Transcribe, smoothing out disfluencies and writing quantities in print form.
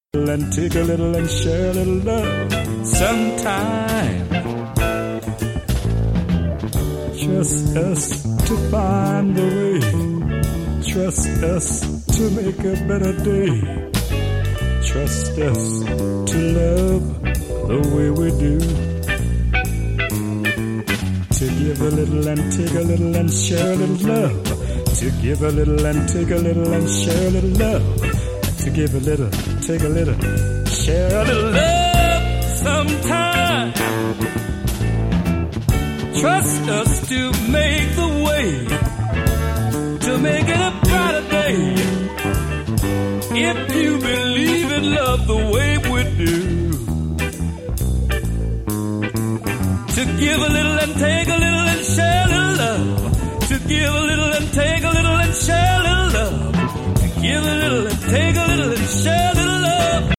and take a little and share a little love sometime. Trust us to find the way. Trust us to make a better day. Trust us to love the way we do. To give a little and take a little and share a little love. To give a little and take a little and share a little love. To give a little, take a little, share a little love sometime. Trust us to make the way, to make it a brighter day. If you believe in love the way we do. To give a little and take a little and share a little love. To give a little and take a little and share a little love. To give a little and take a little and share a little love.